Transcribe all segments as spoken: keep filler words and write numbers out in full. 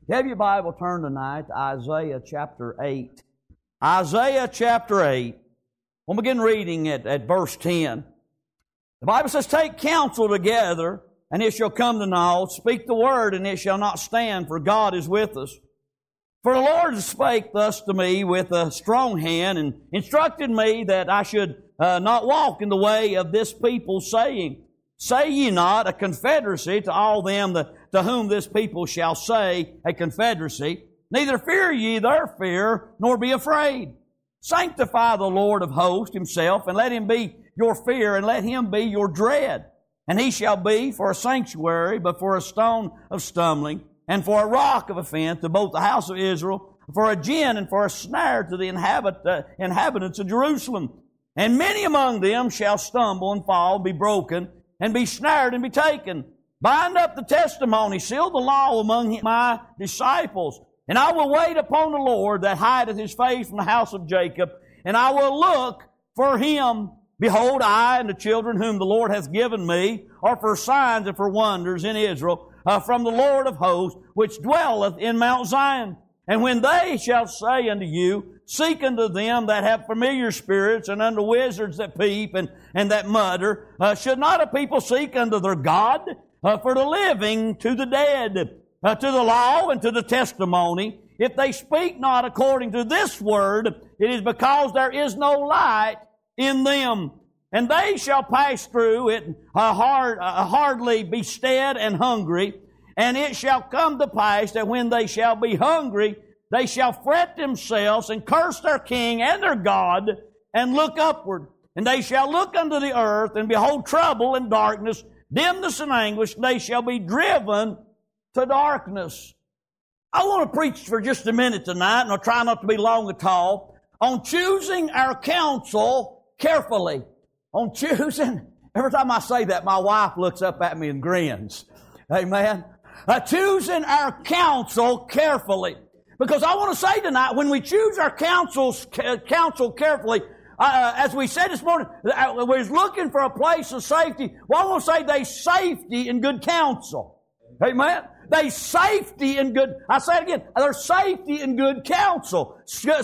You have your Bible turned tonight to Isaiah chapter eight. Isaiah chapter eight. We'll begin reading at, at verse ten. The Bible says, "Take counsel together, and it shall come to naught. Speak the word, and it shall not stand, for God is with us. For the Lord spake thus to me with a strong hand, and instructed me that I should uh, not walk in the way of this people, saying, Say ye not a confederacy to all them that, to whom this people shall say a confederacy. Neither fear ye their fear, nor be afraid. Sanctify the Lord of hosts himself, and let him be your fear, and let him be your dread. And he shall be for a sanctuary, but for a stone of stumbling, and for a rock of offense to both the house of Israel, for a gin and for a snare to the inhabit, uh, inhabitants of Jerusalem. And many among them shall stumble and fall, and be broken, and be snared and be taken. Bind up the testimony, seal the law among my disciples. And I will wait upon the Lord that hideth his face from the house of Jacob, and I will look for him. Behold, I and the children whom the Lord hath given me are for signs and for wonders in Israel, uh, from the Lord of hosts, which dwelleth in Mount Zion. And when they shall say unto you, Seek unto them that have familiar spirits, and unto wizards that peep and, and that mutter, uh, should not a people seek unto their God? Uh, for the living to the dead, uh, to the law and to the testimony. If they speak not according to this word, it is because there is no light in them. And they shall pass through it uh, hard, uh, hardly be stead and hungry. And it shall come to pass that when they shall be hungry, they shall fret themselves and curse their king and their God, and look upward. And they shall look unto the earth, and behold trouble and darkness, dimness and anguish. They shall be driven to darkness." I want to preach for just a minute tonight, and I'll try not to be long at all, on choosing our counsel carefully. On choosing, every time I say that, my wife looks up at me and grins. Amen. Uh, choosing our counsel carefully. Because I want to say tonight, when we choose our counsels, counsel carefully, uh, as we said this morning, uh, we're looking for a place of safety. Well, I want to say there's safety in good counsel. Amen. There's safety in good, I say it again, there's safety in good counsel.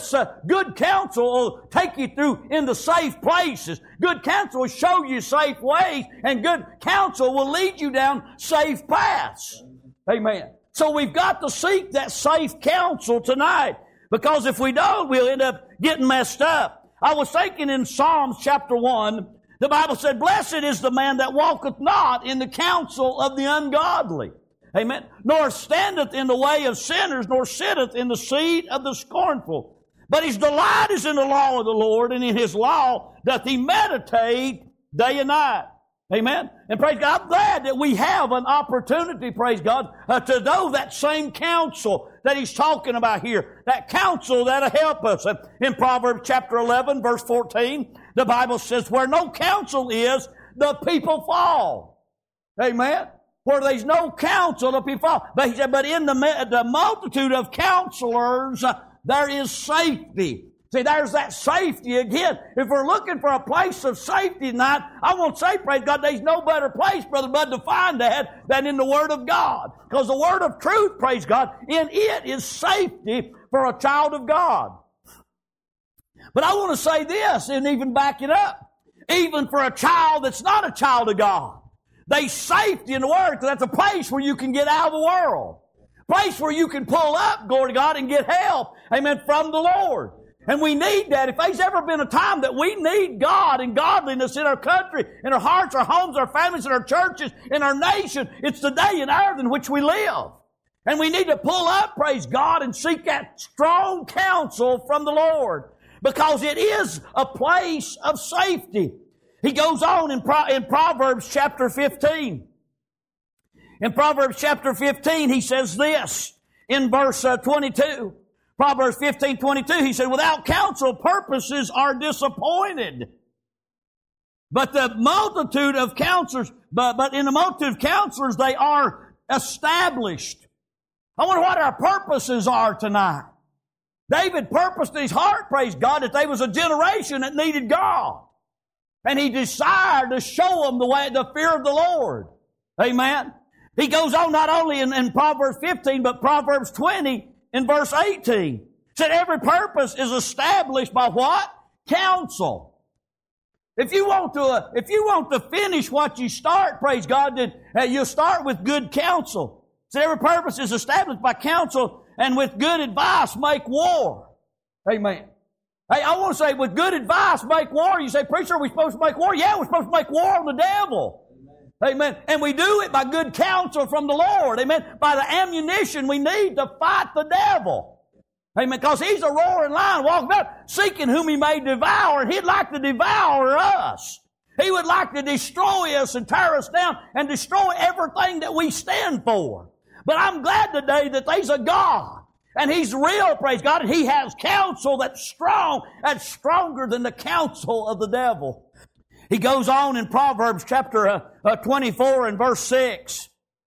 Good counsel will take you through into safe places. Good counsel will show you safe ways, and good counsel will lead you down safe paths. Amen. So we've got to seek that safe counsel tonight, because if we don't, we'll end up getting messed up. I was thinking in Psalms chapter one, the Bible said, "Blessed is the man that walketh not in the counsel of the ungodly." Amen. "Nor standeth in the way of sinners, nor sitteth in the seat of the scornful. But his delight is in the law of the Lord, and in his law doth he meditate day and night." Amen. And praise God, I'm glad that we have an opportunity, praise God, uh, to know that same counsel that he's talking about here. That counsel that'll help us. Uh, in Proverbs chapter eleven, verse fourteen, the Bible says, "Where no counsel is, the people fall." Amen. Where there's no counsel, the people fall. But he said, but in the, the multitude of counselors, uh, there is safety. See, there's that safety again. If we're looking for a place of safety tonight, I won't say, praise God, there's no better place, Brother Bud, to find that than in the Word of God. Because the Word of truth, praise God, in it is safety for a child of God. But I want to say this, and even back it up. Even for a child that's not a child of God, there's safety in the Word, because that's a place where you can get out of the world. A place where you can pull up, glory to God, and get help, amen, from the Lord. And we need that. If there's ever been a time that we need God and godliness in our country, in our hearts, our homes, our families, in our churches, in our nation, it's the day and hour in which we live. And we need to pull up, praise God, and seek that strong counsel from the Lord, because it is a place of safety. He goes on in, Pro- in Proverbs chapter fifteen. In Proverbs chapter fifteen, he says this in verse uh, twenty-two. Proverbs fifteen twenty-two, he said, "Without counsel, purposes are disappointed. But the multitude of counselors, but, but in the multitude of counselors, they are established." I wonder what our purposes are tonight. David purposed in his heart, praise God, that there was a generation that needed God. And he desired to show them the way, the fear of the Lord. Amen. He goes on not only in, in Proverbs fifteen, but Proverbs twenty in verse eighteen. Said every purpose is established by what? Counsel. If you want to, uh, if you want to finish what you start, praise God, then uh, you'll start with good counsel. Said every purpose is established by counsel, and with good advice make war. Amen. Hey, I want to say, with good advice make war. You say, preacher, are we supposed to make war? Yeah, we're supposed to make war on the devil. Amen. And we do it by good counsel from the Lord. Amen. By the ammunition we need to fight the devil. Amen. Because he's a roaring lion walking about seeking whom he may devour, and he'd like to devour us. He would like to destroy us and tear us down and destroy everything that we stand for. But I'm glad today that there's a God, and he's real, praise God, and he has counsel that's strong, that's stronger than the counsel of the devil. He goes on in Proverbs chapter uh, uh, twenty-four and verse six.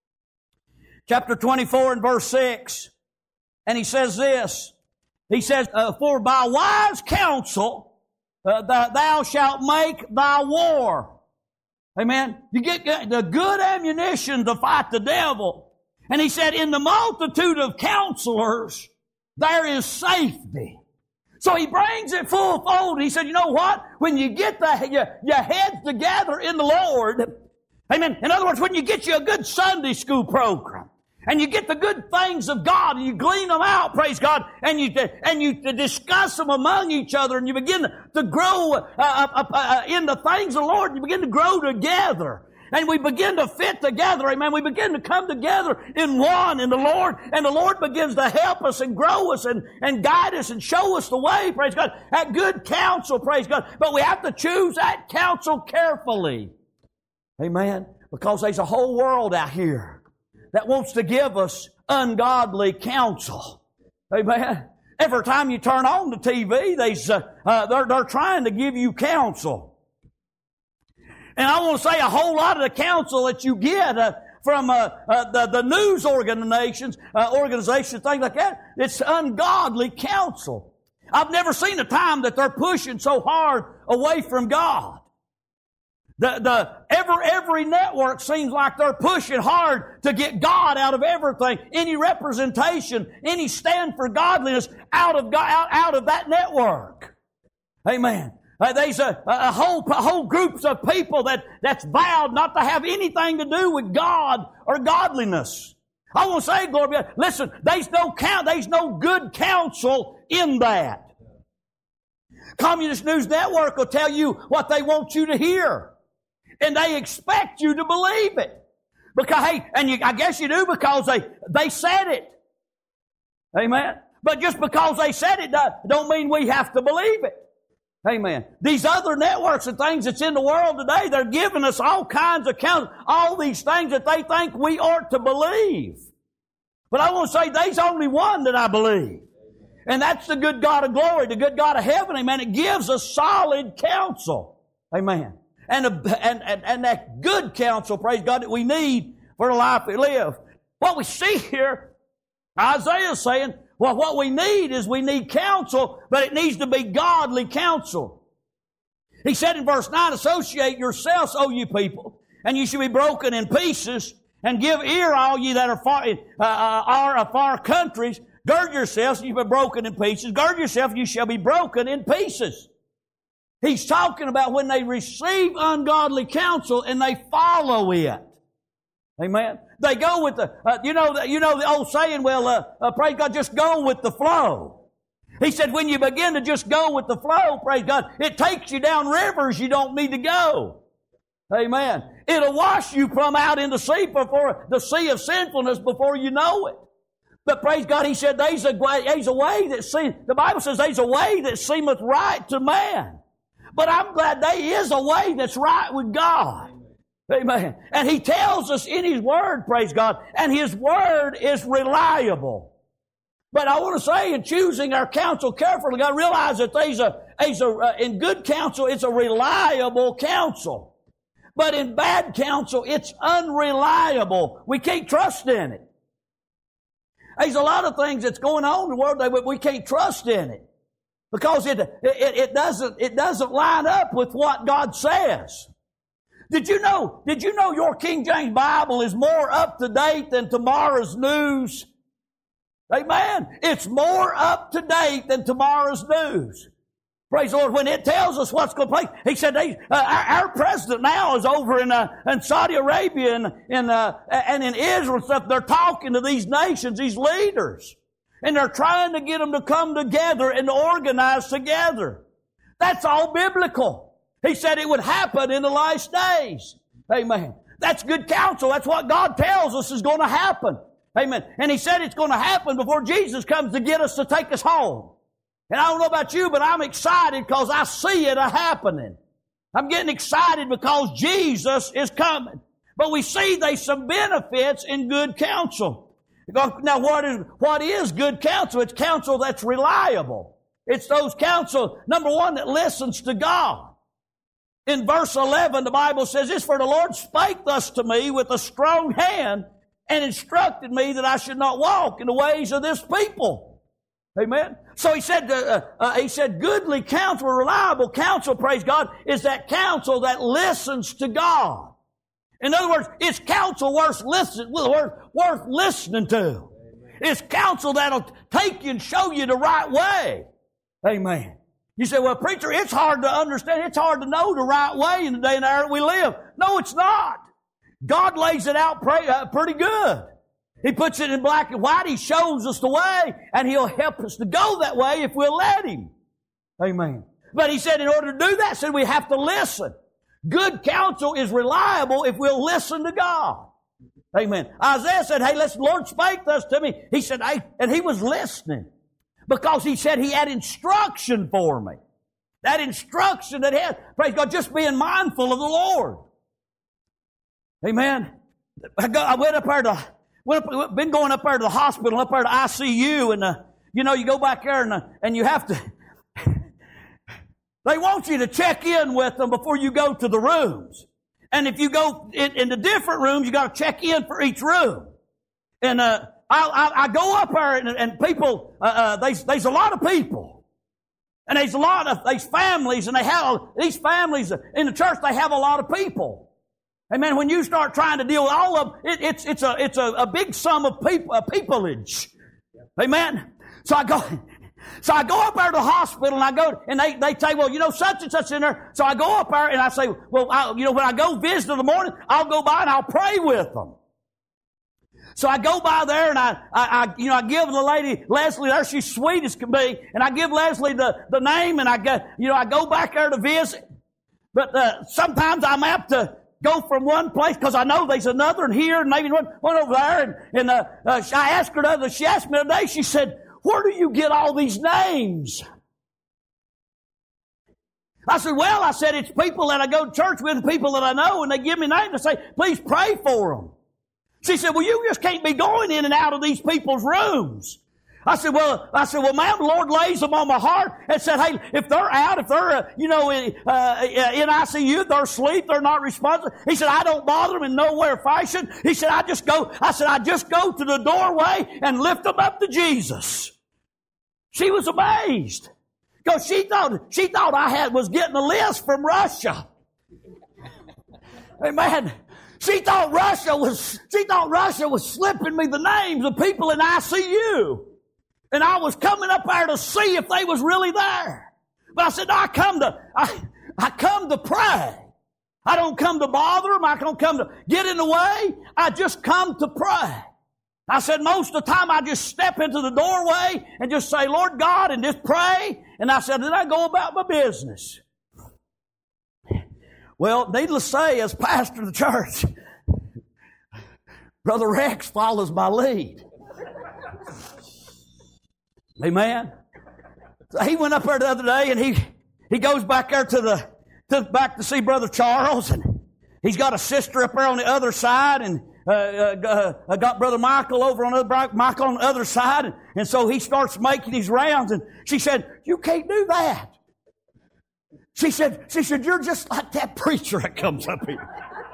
Chapter twenty-four and verse six. And he says this. He says, uh, for by wise counsel uh, th- thou shalt make thy war. Amen. You get the good ammunition to fight the devil. And he said, in the multitude of counselors, there is safety. So he brings it full fold. He said, you know what? When you get the, your, your heads together in the Lord, amen. In other words, when you get you a good Sunday school program, and you get the good things of God, and you glean them out, praise God, and you and you discuss them among each other, and you begin to grow uh, uh, uh, in the things of the Lord, and you begin to grow together. And we begin to fit together, amen. We begin to come together in one in the Lord, and the Lord begins to help us and grow us and, and guide us and show us the way, praise God. That good counsel, praise God. But we have to choose that counsel carefully. Amen. Because there's a whole world out here that wants to give us ungodly counsel. Amen. Every time you turn on the T V, they, uh, uh, they're, they're trying to give you counsel. And I want to say a whole lot of the counsel that you get uh, from uh, uh, the, the news organizations, uh, organizations, things like that, it's ungodly counsel. I've never seen a time that they're pushing so hard away from God. The, the, every, every network seems like they're pushing hard to get God out of everything. Any representation, any stand for godliness out of God, out, out of that network. Amen. Uh, there's a, a whole a whole groups of people that, that's vowed not to have anything to do with God or godliness. I want to say, glory be to God, listen, there's no count, there's no good counsel in that. Communist News Network will tell you what they want you to hear. And they expect you to believe it. Because, hey, and you, I guess you do because they, they said it. Amen. But just because they said it don't mean we have to believe it. Amen. These other networks and things that's in the world today, they're giving us all kinds of counts, all these things that they think we ought to believe. But I want to say there's only one that I believe. And that's the good God of glory, the good God of heaven. Amen. It gives us solid counsel. Amen. And, a, and, and, and that good counsel, praise God, that we need for the life we live. What we see here, Isaiah is saying, well, what we need is we need counsel, but it needs to be godly counsel. He said in verse nine, associate yourselves, O you people, and you shall be broken in pieces, and give ear, all ye that are far, uh, are of far countries. Gird yourselves, and you shall be broken in pieces. Gird yourself, and you shall be broken in pieces. He's talking about when they receive ungodly counsel and they follow it. Amen. They go with the, uh, you know, the, you know the old saying, well, uh, uh, praise God, just go with the flow. He said when you begin to just go with the flow, praise God, it takes you down rivers you don't need to go. Amen. It'll wash you from out in the sea before, the sea of sinfulness before you know it. But praise God, he said there's a way, there's a way that seems, the Bible says there's a way that seemeth right to man. But I'm glad there is a way that's right with God. Amen. And he tells us in his word, praise God, and his word is reliable. But I want to say, in choosing our counsel carefully, got to realize that there's a, there's a, uh, in good counsel, it's a reliable counsel. But in bad counsel, it's unreliable. We can't trust in it. There's a lot of things that's going on in the world that we can't trust in it. Because it, it, it, doesn't, it doesn't line up with what God says. Did you know, did you know your King James Bible is more up to date than tomorrow's news? Amen. It's more up to date than tomorrow's news. Praise the Lord. When it tells us what's going to take, he said, they, uh, our, our president now is over in, uh, in Saudi Arabia and, in, uh, and in Israel and stuff. They're talking to these nations, these leaders. And they're trying to get them to come together and organize together. That's all biblical. He said it would happen in the last days. Amen. That's good counsel. That's what God tells us is going to happen. Amen. And He said it's going to happen before Jesus comes to get us to take us home. And I don't know about you, but I'm excited because I see it happening. I'm getting excited because Jesus is coming. But we see there's some benefits in good counsel. Now, what is, what is good counsel? It's counsel that's reliable. It's those counsel, number one, that listens to God. In verse eleven, the Bible says this, "For the Lord spake thus to me with a strong hand and instructed me that I should not walk in the ways of this people." Amen. So he said, uh, uh, he said, goodly counsel, reliable counsel, praise God, is that counsel that listens to God. In other words, it's counsel worth, listen, worth, worth listening to. Amen. It's counsel that'll take you and show you the right way. Amen. You say, well, preacher, it's hard to understand. It's hard to know the right way in the day and hour that we live. No, it's not. God lays it out pretty, uh, pretty good. He puts it in black and white. He shows us the way, and He'll help us to go that way if we'll let Him. Amen. But He said in order to do that, said we have to listen. Good counsel is reliable if we'll listen to God. Amen. Isaiah said, hey, listen, the Lord spake thus to me. He said, hey, and he was listening because He said He had instruction for me. That instruction that He had, praise God, just being mindful of the Lord. Amen. I, go, I went up there to... We've been going up there to the hospital, up there to I C U, and, uh, you know, you go back there and, uh, and you have to, they want you to check in with them before you go to the rooms. And if you go in, in the different rooms, you got to check in for each room. And, uh, I, I, I go up there and, and people, uh, uh, there's, there's a lot of people. And there's a lot of, there's families, and they have, these families in the church, they have a lot of people. Amen. When you start trying to deal with all of them, it, it's it's a it's a, a big sum of people, a peopleage. Amen. So I go, so I go up there to the hospital and I go and they they say, well, you know, such and such in there. So I go up there and I say, well, I, you know, when I go visit in the morning, I'll go by and I'll pray with them. So I go by there and I, I, I you know, I give the lady Leslie there. She's sweet as can be, and I give Leslie the the name and I go, you know, I go back there to visit. But uh, sometimes I'm apt to go from one place because I know there's another and here and maybe one, one over there. And, and uh, uh, I asked her the other, she asked me the other day, she said, where do you get all these names? I said, well, I said, it's people that I go to church with, people that I know, and they give me names and say, please pray for them. She said, well, you just can't be going in and out of these people's rooms. I said, well, I said, well, ma'am, the Lord lays them on my heart and said, hey, if they're out, if they're, uh, you know, in, uh, in I C U, they're asleep, they're not responsive. He said, I don't bother them in no way or fashion. He said, I just go, I said, I just go to the doorway and lift them up to Jesus. She was amazed because she thought, she thought I had, was getting a list from Russia. Amen. She thought Russia was, she thought Russia was slipping me the names of people in I C U. And I was coming up there to see if they was really there. But I said, no, I come to, I, I come to pray. I don't come to bother them. I don't come to get in the way. I just come to pray. I said, most of the time I just step into the doorway and just say, Lord God, and just pray. And I said, then I go about my business. Well, needless to say, as pastor of the church, Brother Rex follows my lead. Amen. So he went up there the other day and he, he goes back there to the, to back to see Brother Charles, and he's got a sister up there on the other side, and uh, uh, uh, got Brother Michael over on the other, Michael on the other side, and, and so he starts making his rounds, and she said, you can't do that. She said, she said, you're just like that preacher that comes up here.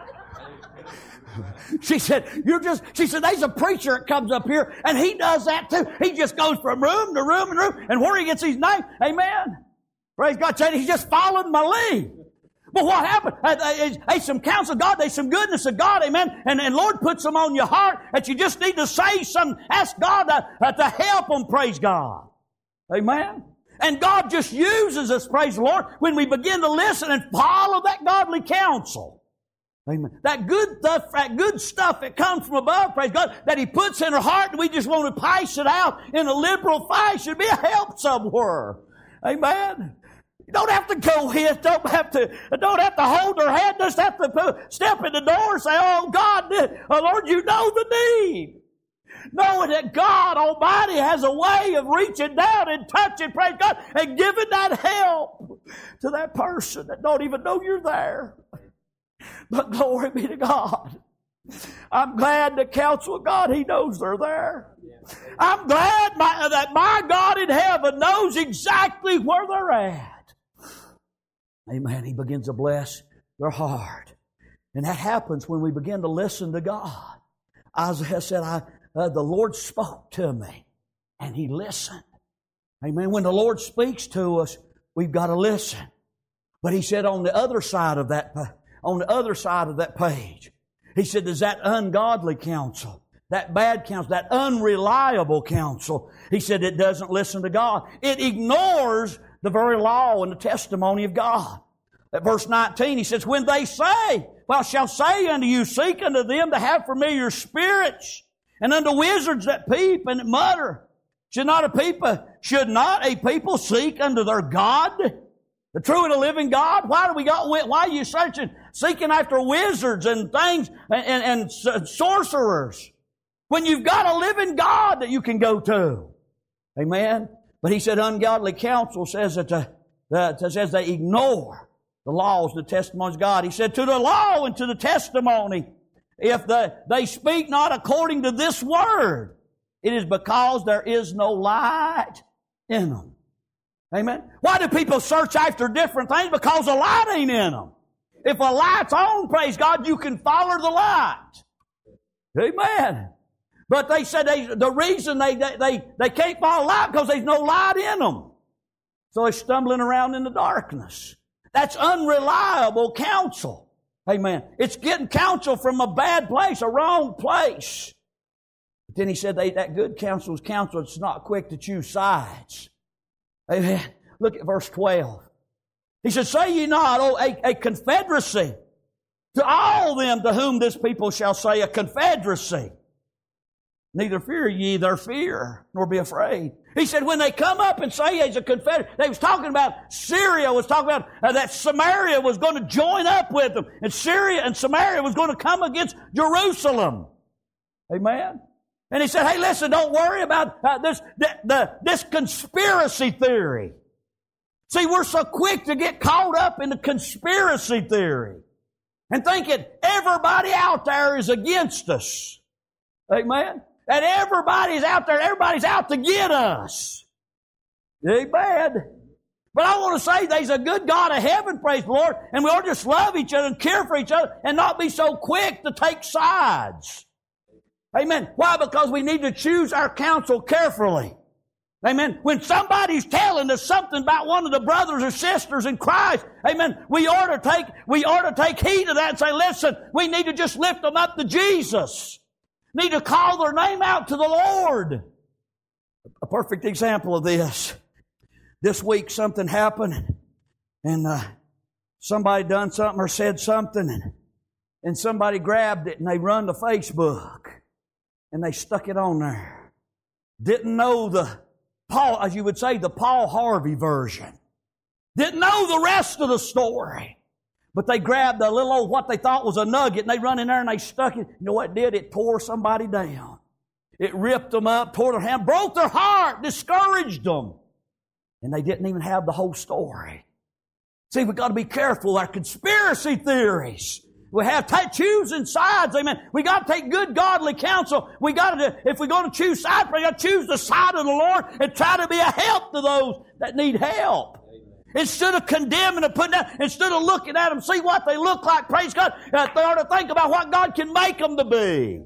She said, you're just, she said, there's a preacher that comes up here and he does that too. He just goes from room to room and room, and where he gets his name, amen. Praise God, he's just following my lead. But what happened? There's some counsel of God, there's some goodness of God, amen. And, and Lord puts them on your heart that you just need to say something. Ask God to, uh, to help them, praise God. Amen. And God just uses us, praise the Lord, when we begin to listen and follow that godly counsel. Amen. That good stuff, that good stuff that comes from above, praise God, that He puts in our heart and we just want to pass it out in a liberal fashion, be a help somewhere. Amen. You don't have to go in, don't have to, don't have to hold their hand, just have to put, step in the door and say, oh God, oh Lord, you know the need. Knowing that God Almighty has a way of reaching down and touching, praise God, and giving that help to that person that don't even know you're there. But glory be to God. I'm glad the counsel of God, He knows they're there. I'm glad my, that my God in heaven knows exactly where they're at. Amen. He begins to bless their heart. And that happens when we begin to listen to God. Isaiah said, I, uh, the Lord spoke to me, and He listened. Amen. When the Lord speaks to us, we've got to listen. But He said on the other side of that, on the other side of that page, He said, there's that ungodly counsel, that bad counsel, that unreliable counsel. He said it doesn't listen to God. It ignores the very law and the testimony of God. At verse nineteen, he says, when they say, well, shall say unto you, seek unto them to have familiar spirits, and unto wizards that peep and mutter. Should not a people, should not a people seek unto their God, the true and the living God? Why do we got, why are you searching, seeking after wizards and things and, and, and sorcerers, when you've got a living God that you can go to? Amen. But he said ungodly counsel says that, the, that says they ignore the laws, the testimonies of God. He said to the law and to the testimony, if the, they speak not according to this word, it is because there is no light in them. Amen. Why do people search after different things? Because the light ain't in them. If a light's on, praise God, you can follow the light. Amen. But they said they, the reason they, they, they can't follow light because there's no light in them. So they're stumbling around in the darkness. That's unreliable counsel. Amen. It's getting counsel from a bad place, a wrong place. But then he said they, that good counsel is counsel that's not quick to choose sides. Amen. Look at verse twelve. He said, say ye not, oh, a, a confederacy to all them to whom this people shall say a confederacy. Neither fear ye their fear, nor be afraid. He said when they come up and say he's a confederate, they was talking about, Syria was talking about uh, that Samaria was going to join up with them. And Syria and Samaria was going to come against Jerusalem. Amen. And he said, hey, listen, don't worry about uh, this, the, the, this conspiracy theory. See, we're so quick to get caught up in the conspiracy theory and thinking everybody out there is against us. Amen. That everybody's out there, everybody's out to get us. Amen. But I want to say there's a good God of heaven, praise the Lord, and we ought to just love each other and care for each other and not be so quick to take sides. Amen. Why? Because we need to choose our counsel carefully. Amen. When somebody's telling us something about one of the brothers or sisters in Christ, amen, we ought to take, we ought to take heed of that and say, listen, we need to just lift them up to Jesus. Need to call their name out to the Lord. A perfect example of this. This week something happened and uh, somebody done something or said something and, and somebody grabbed it and they run to Facebook and they stuck it on there. Didn't know the Paul, as you would say, the Paul Harvey version. Didn't know the rest of the story. But they grabbed a little old what they thought was a nugget and they run in there and they stuck it. You know what it did? It tore somebody down. It ripped them up, tore their hand, broke their heart, discouraged them. And they didn't even have the whole story. See, we've got to be careful. Our conspiracy theories. We have to choosing sides. Amen. We got to take good godly counsel. We got to, if we're going to choose sides, we got to choose the side of the Lord and try to be a help to those that need help. Instead of condemning and putting down, instead of looking at them, see what they look like, praise God, uh, they ought to think about what God can make them to be.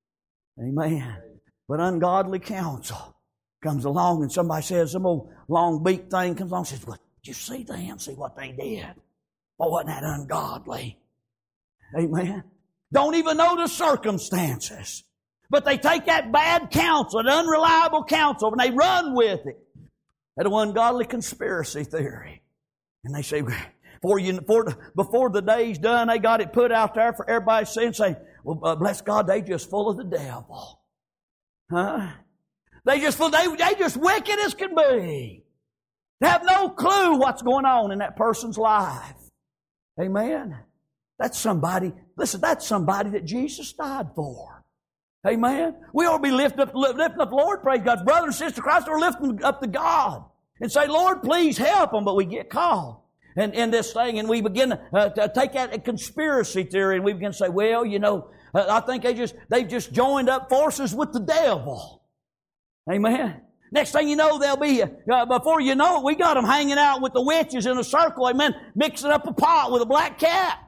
Amen. But ungodly counsel comes along and somebody says, some old long beak thing comes along and says, well, did you see them? See what they did? Boy, wasn't that ungodly? Amen. Don't even know the circumstances. But they take that bad counsel, that unreliable counsel, and they run with it. That ungodly conspiracy theory. And they say, before, you, before, before the day's done, they got it put out there for everybody to see and say, well, uh, bless God, they just full of the devil. Huh? They just full, they, they just wicked as can be. They have no clue what's going on in that person's life. Amen. That's somebody, listen, that's somebody that Jesus died for. Amen. We ought to be lifting up, lifting up the Lord, praise God. Brothers and sisters in Christ are lifting up to God and say, Lord, please help them. But we get caught in, in this thing, and we begin uh, to take that conspiracy theory, and we begin to say, well, you know, uh, I think they just, they've just joined up forces with the devil. Amen. Next thing you know, they'll be, uh, before you know it, we got them hanging out with the witches in a circle, amen, mixing up a pot with a black cat.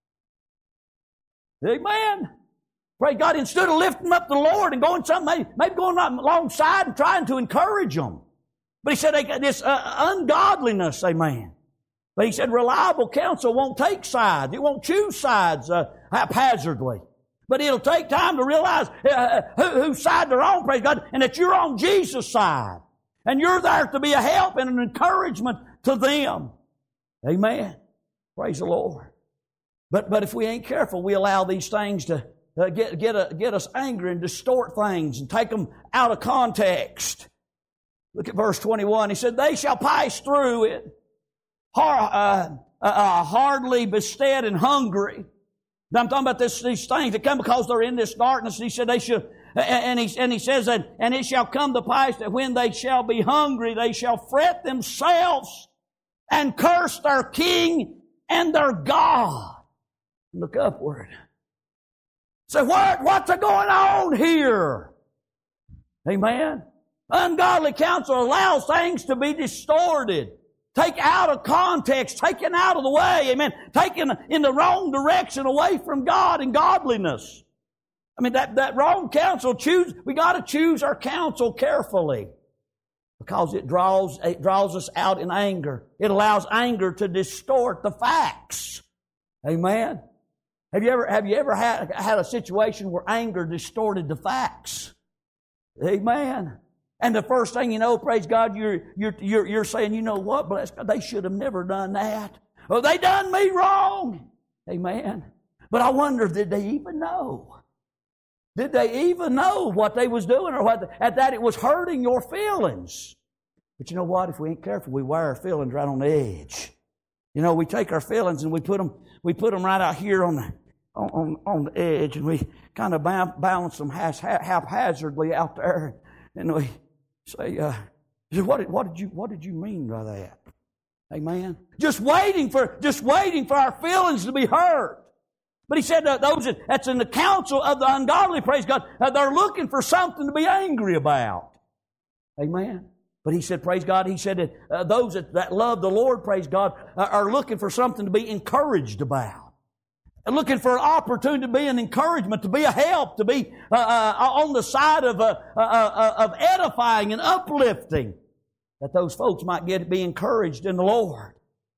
Amen. Praise God, instead of lifting up the Lord and going something, maybe, maybe going alongside and trying to encourage them. But he said they got this uh, ungodliness, amen. But he said reliable counsel won't take sides. It won't choose sides uh, haphazardly. But it'll take time to realize uh, who, whose side they're on, praise God, and that you're on Jesus' side. And you're there to be a help and an encouragement to them. Amen. Praise the Lord. But, but if we ain't careful, we allow these things to Uh, get get, a, get us angry and distort things and take them out of context. Look at verse twenty-one. He said, they shall pass through it, hard, uh, uh, uh, hardly bestead and hungry. Now, I'm talking about this, these things that come because they're in this darkness. He said they should, and he, and he says that, and it shall come to pass that when they shall be hungry, they shall fret themselves and curse their king and their God. Look upward. So what, what's going on here? Amen. Ungodly counsel allows things to be distorted, taken out of context, taken out of the way, amen, taken in the wrong direction away from God and godliness. I mean, that, that wrong counsel, choose, we got to choose our counsel carefully because it draws, it draws us out in anger. It allows anger to distort the facts. Amen. Have you ever, have you ever had, had a situation where anger distorted the facts? Amen. And the first thing you know, praise God, you're, you're, you're, you're saying, you know what, bless God, they should have never done that. Oh, they done me wrong. Amen. But I wonder, did they even know? Did they even know what they was doing or what, at that it was hurting your feelings? But you know what, if we ain't careful, we wear our feelings right on the edge. You know, we take our feelings and we put them, we put them right out here on the, On, on, on the edge, and we kind of balance them haphazardly out there, and we say, uh, what, did, what did you what did you mean by that? Amen. Just waiting for just waiting for our feelings to be hurt. But he said that those that's in the counsel of the ungodly, praise God, uh, they're looking for something to be angry about. Amen. But he said, praise God, he said that uh, those that, that love the Lord, praise God, uh, are looking for something to be encouraged about. And looking for an opportunity to be an encouragement, to be a help, to be uh, uh, on the side of uh, uh, uh, of edifying and uplifting, that those folks might get be encouraged in the Lord.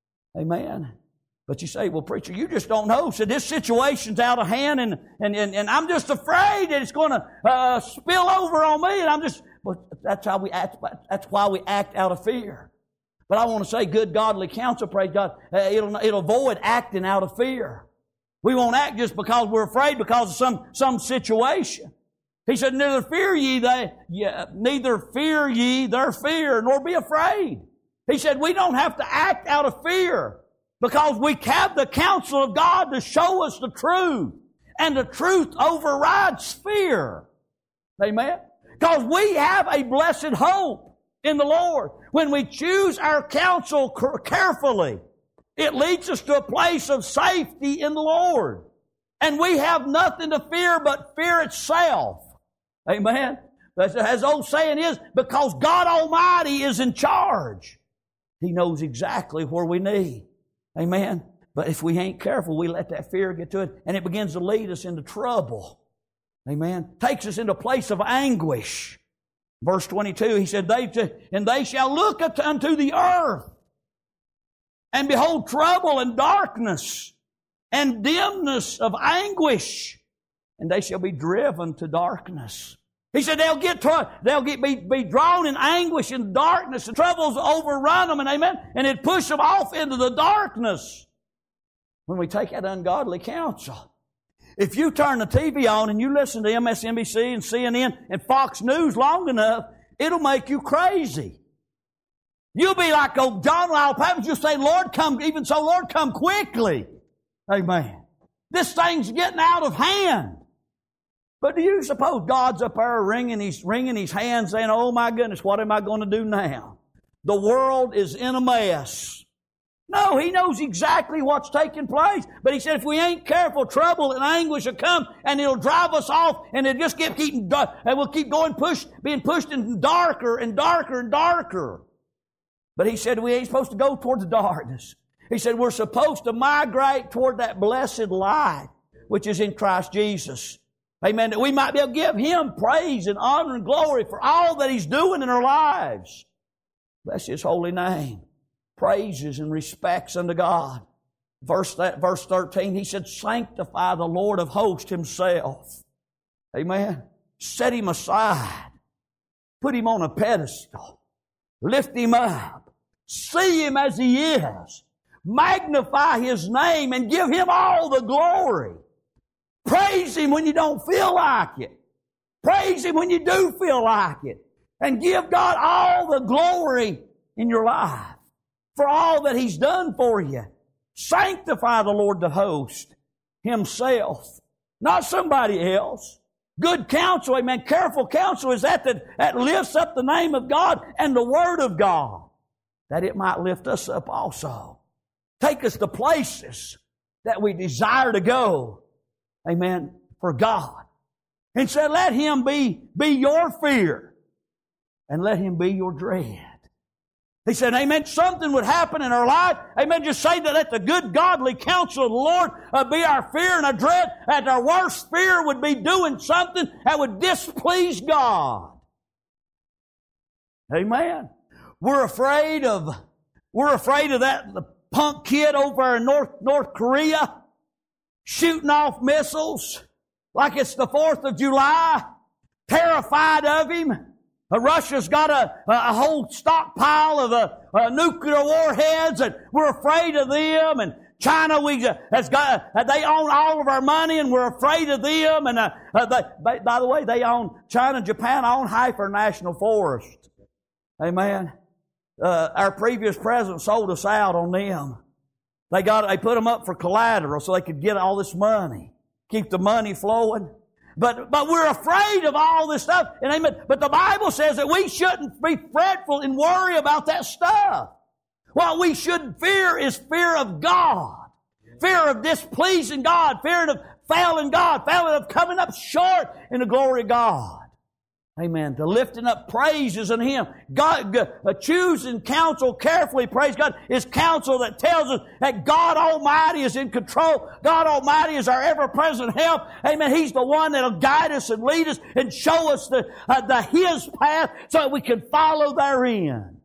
Amen. But you say, well, preacher, you just don't know. So this situation's out of hand, and and and, and I'm just afraid that it's going to uh, spill over on me, and I'm just. Well, that's how we act. That's why we act out of fear. But I want to say, good godly counsel, praise God, uh, it'll it'll avoid acting out of fear. We won't act just because we're afraid because of some, some situation. He said, neither fear ye they, yeah, neither fear ye their fear, nor be afraid. He said, we don't have to act out of fear because we have the counsel of God to show us the truth. And the truth overrides fear. Amen? Because we have a blessed hope in the Lord. When we choose our counsel carefully, it leads us to a place of safety in the Lord. And we have nothing to fear but fear itself. Amen. As the old saying is, because God Almighty is in charge. He knows exactly where we need. Amen. But if we ain't careful, we let that fear get to it, and it begins to lead us into trouble. Amen. Takes us into a place of anguish. Verse twenty-two, he said, they, and they shall look unto the earth and behold trouble and darkness and dimness of anguish, and they shall be driven to darkness. He said they'll get they'll get be, be drawn in anguish and darkness, and troubles overrun them, and amen, and it push them off into the darkness. When we take that ungodly counsel, if you turn the T V on and you listen to M S N B C and C N N and Fox News long enough, it'll make you crazy. You'll be like old John Lyle Pappas. You'll say, Lord, come, even so, Lord, come quickly. Amen. This thing's getting out of hand. But do you suppose God's up there wringing his, wringing his hands saying, oh my goodness, what am I going to do now? The world is in a mess. No, He knows exactly what's taking place. But He said if we ain't careful, trouble and anguish will come and it'll drive us off, and it'll just keep keeping, and we'll keep going, push, being pushed in darker and darker and darker. But He said we ain't supposed to go toward the darkness. He said we're supposed to migrate toward that blessed light, which is in Christ Jesus. Amen. That we might be able to give Him praise and honor and glory for all that He's doing in our lives. Bless His holy name. Praises and respects unto God. Verse, that, verse thirteen, He said, sanctify the Lord of hosts Himself. Amen. Set Him aside. Put Him on a pedestal. Lift Him up. See Him as He is. Magnify His name and give Him all the glory. Praise Him when you don't feel like it. Praise Him when you do feel like it. And give God all the glory in your life for all that He's done for you. Sanctify the Lord the host Himself, not somebody else. Good counsel, amen. Careful counsel is that, that that lifts up the name of God and the Word of God, that it might lift us up also. Take us to places that we desire to go. Amen. For God. And said, let Him be, be your fear. And let Him be your dread. He said, amen, something would happen in our life. Amen, just say that let the good godly counsel of the Lord uh, be our fear and our dread. That our worst fear would be doing something that would displease God. Amen. We're afraid of, we're afraid of that the punk kid over in North, North Korea shooting off missiles like it's the fourth of July, terrified of him. Uh, Russia's got a, a whole stockpile of uh, uh, nuclear warheads, and we're afraid of them. And China, we uh, has got uh, they own all of our money, and we're afraid of them. And uh, uh, they, by, by the way, they own China and Japan own half our national forest. Amen. Uh, our previous president sold us out on them. They got they put them up for collateral so they could get all this money, keep the money flowing. But but we're afraid of all this stuff. And amen. But the Bible says that we shouldn't be fretful and worry about that stuff. What we should fear is fear of God. Fear of displeasing God. Fear of failing God. Fear of coming up short in the glory of God. Amen. To lifting up praises in Him. God, uh, choosing counsel carefully, praise God, is counsel that tells us that God Almighty is in control. God Almighty is our ever-present help. Amen. He's the one that'll guide us and lead us and show us the, uh, the His path so that we can follow therein.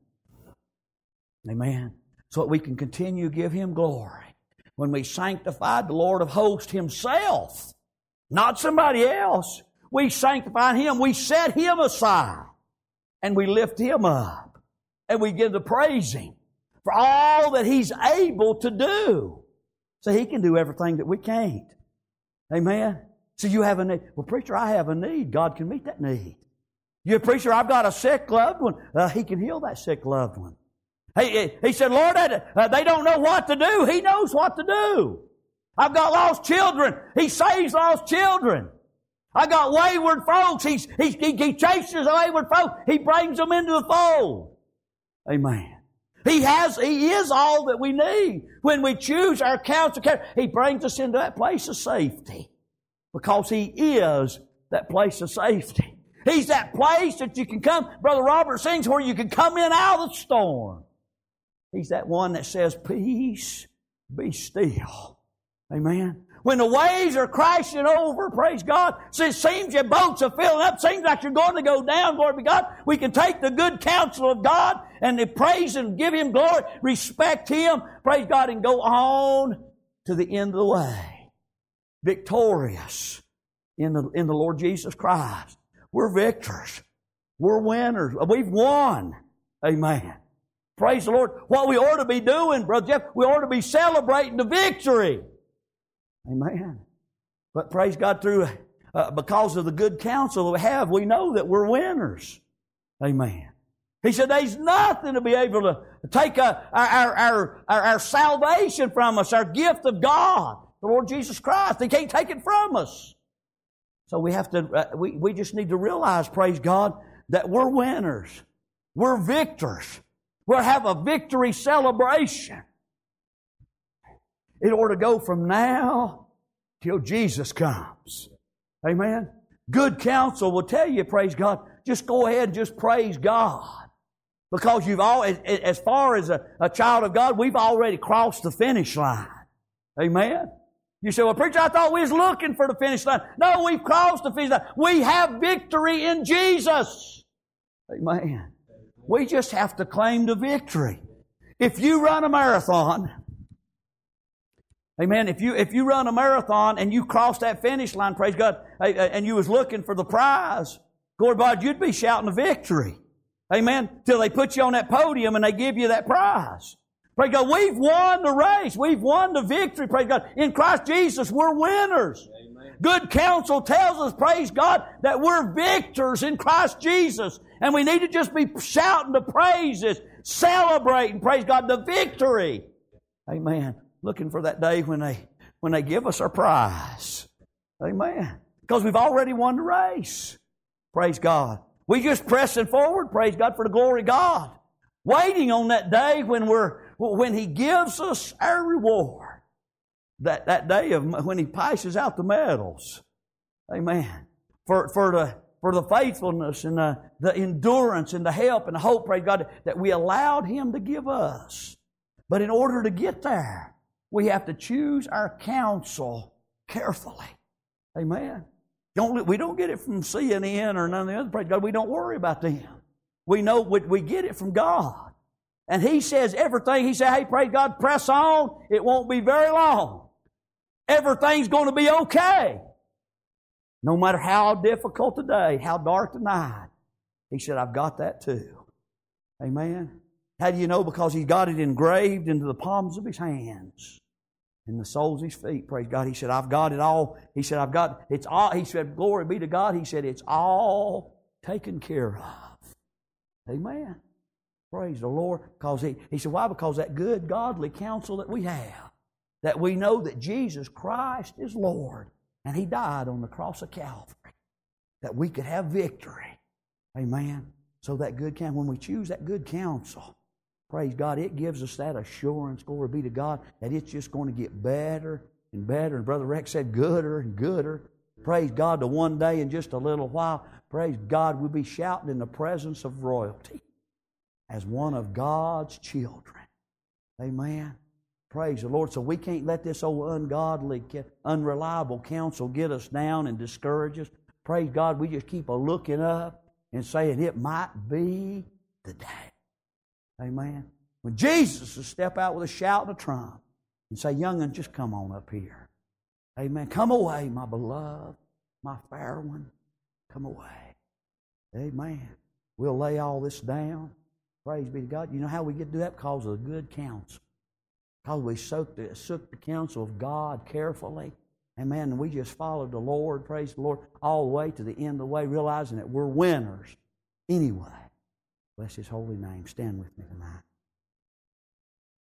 Amen. So that we can continue to give Him glory. When we sanctify the Lord of hosts Himself, not somebody else. We sanctify Him. We set Him aside. And we lift Him up. And we give to praise Him for all that He's able to do. So He can do everything that we can't. Amen. So you have a need. Well, preacher, I have a need. God can meet that need. You preacher, I've got a sick loved one. Uh, he can heal that sick loved one. He, he said, Lord, uh, they don't know what to do. He knows what to do. I've got lost children. He saves lost children. I got wayward folks. He's, he, he, he chases wayward folks. He brings them into the fold. Amen. He has, He is all that we need. When we choose our counsel, He brings us into that place of safety. Because He is that place of safety. He's that place that you can come, Brother Robert sings, where you can come in out of the storm. He's that one that says, peace, be still. Amen. When the waves are crashing over, praise God, so it seems your boats are filling up, seems like you're going to go down, glory be God, we can take the good counsel of God and praise and give Him glory, respect Him, praise God, and go on to the end of the way. Victorious in the, in the Lord Jesus Christ. We're victors. We're winners. We've won. Amen. Praise the Lord. What we ought to be doing, Brother Jeff, we ought to be celebrating the victory. Amen. But praise God, through uh, because of the good counsel that we have, we know that we're winners. Amen. He said there's nothing to be able to take uh, our, our, our, our, our salvation from us, our gift of God, the Lord Jesus Christ. He can't take it from us. So we have to, uh, we, we just need to realize, praise God, that we're winners. We're victors. We'll have a victory celebration. It ought to go from now till Jesus comes. Amen. Good counsel will tell you, praise God, just go ahead and just praise God. Because you've all, as far as a, a child of God, we've already crossed the finish line. Amen. You say, well, preacher, I thought we was looking for the finish line. No, we've crossed the finish line. We have victory in Jesus. Amen. We just have to claim the victory. If you run a marathon, amen, if you if you run a marathon and you cross that finish line, praise God, and you was looking for the prize, glory to God, you'd be shouting the victory. Amen. Till they put you on that podium and they give you that prize. Praise God, we've won the race. We've won the victory, praise God. In Christ Jesus, we're winners. Amen. Good counsel tells us, praise God, that we're victors in Christ Jesus. And we need to just be shouting the praises, celebrating, praise God, the victory. Amen. Looking for that day when they when they give us our prize. Amen. Because we've already won the race. Praise God. We just pressing forward, praise God, for the glory of God. Waiting on that day when we're when He gives us our reward. That that day of when He passes out the medals. Amen. For for the for the faithfulness and the, the endurance and the help and the hope, praise God, that we allowed Him to give us. But in order to get there, we have to choose our counsel carefully. Amen. Don't, we don't get it from C N N or none of the other, praise God. We don't worry about them. We know we, we get it from God. And He says everything. He said, hey, praise God, press on. It won't be very long. Everything's going to be okay. No matter how difficult the day, how dark the night. He said, I've got that too. Amen. How do you know? Because He's got it engraved into the palms of His hands. In the soles of His feet, praise God. He said, I've got it all. He said, I've got, it's all, He said, glory be to God. He said, it's all taken care of. Amen. Praise the Lord. Because He, he said, why? Because that good, godly counsel that we have, that we know that Jesus Christ is Lord, and He died on the cross of Calvary, that we could have victory. Amen. So that good counsel, when we choose that good counsel, praise God, it gives us that assurance, glory be to God, that it's just going to get better and better. And Brother Rex said, gooder and gooder. Praise God, to one day in just a little while, praise God, we'll be shouting in the presence of royalty as one of God's children. Amen. Praise the Lord. So we can't let this old ungodly, unreliable counsel get us down and discourage us. Praise God, we just keep a looking up and saying, it might be the day. Amen. When Jesus will step out with a shout and a trump and say, young'un, just come on up here. Amen. Come away, my beloved, my fair one. Come away. Amen. We'll lay all this down. Praise be to God. You know how we get to do that? Because of the good counsel. Because we soak the, soak the counsel of God carefully. Amen. And we just followed the Lord, praise the Lord, all the way to the end of the way, realizing that we're winners anyway. Bless His holy name. Stand with me tonight.